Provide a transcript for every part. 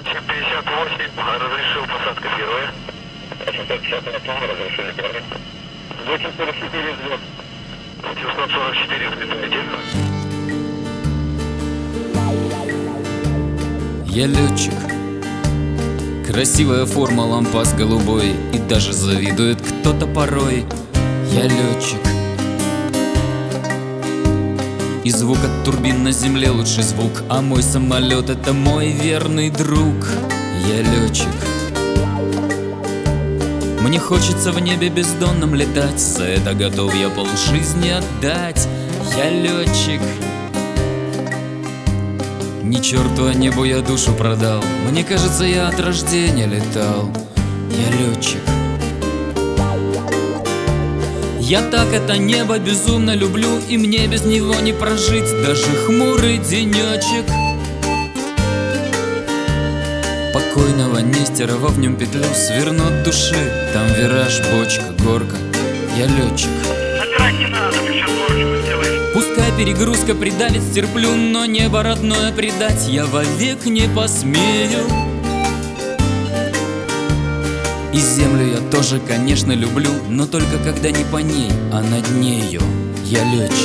58, разрешил посадка первая. 850 разрешили первая. 844 взлет. 844 взлетаете. Я летчик. Красивая форма, лампас голубой, и даже завидует кто-то порой. Я летчик. И звук от турбин на земле лучший звук, а мой самолет — это мой верный друг. Я летчик. Мне хочется в небе бездонном летать, за это готов я полжизни отдать. Я летчик. Ни черту, а небу я душу продал. Мне кажется, я от рождения летал. Я летчик. Я так это небо безумно люблю, и мне без него не прожить даже хмурый денечек. Покойного Нестерова в нем петлю сверну от души. Там вираж, бочка, горка. Я летчик. Собирать не надо, ты сейчас горочку сделаешь. Пускай перегрузка придавит, стерплю, но небо родное предать я вовек не посмею. И землю я тоже, конечно, люблю, но только когда не по ней, а над нею. Я летчик.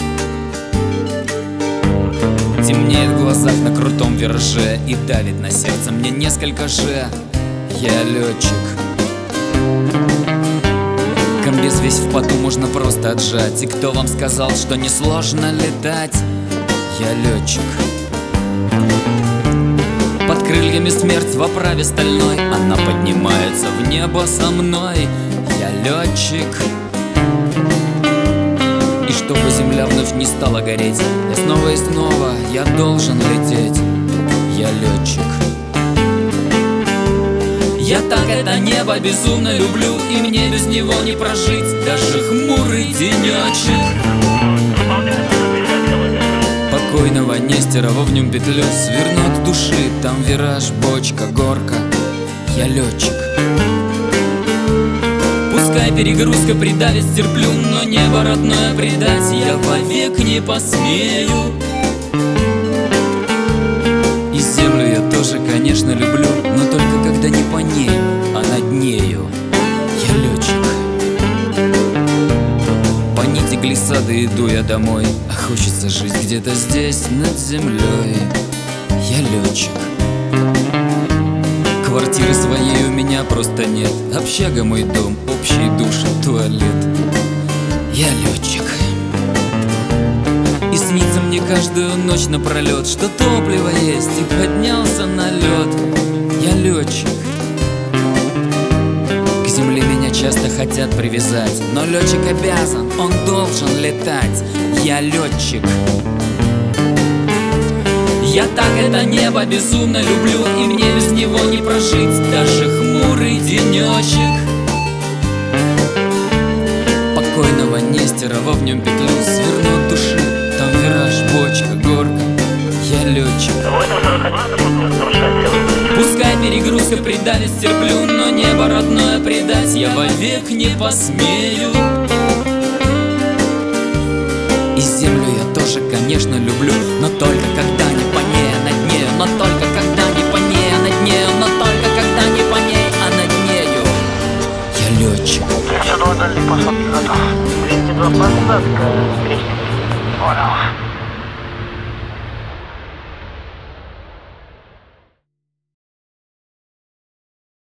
Темнеет в глазах на крутом вираже и давит на сердце мне несколько же. Я летчик. Комбез весь в поту можно просто отжать. И кто вам сказал, что несложно летать? Я летчик. Под крыльями смерть в оправе стальной, она поднимается в небо со мной. Я летчик. И чтобы земля вновь не стала гореть, я снова и снова, я должен лететь. Я летчик. Я так это небо безумно люблю, и мне без него не прожить даже хмурый денечек. Покойного Нестерова в нем петлю сверну от души. Там вираж, бочка, горка. Я летчик. Пускай перегрузка придавит, стерплю, но небо родное предать я вовек не посмею. И землю я тоже, конечно, люблю, но только когда не по ней, а над нею. Я летчик. По нити глиссады иду я домой, а хочется жить где-то здесь, над землей. Я летчик. Квартиры своей у меня просто нет. Общага мой дом, общий душ, туалет. Я летчик. И снится мне каждую ночь напролет, что топливо есть и поднялся на лед. Я летчик. К земле меня часто хотят привязать, но летчик обязан, он должен летать. Я летчик. Я так это небо безумно люблю, и мне без него не прожить даже хмурый денечек. Покойного Нестерова в нем петлю сверну от души. Там вираж, бочка, горка. Я летчик. Пускай перегрузка придавит, стерплю, но небо родное предать я вовек не посмею. И землю я тоже, конечно, люблю, но только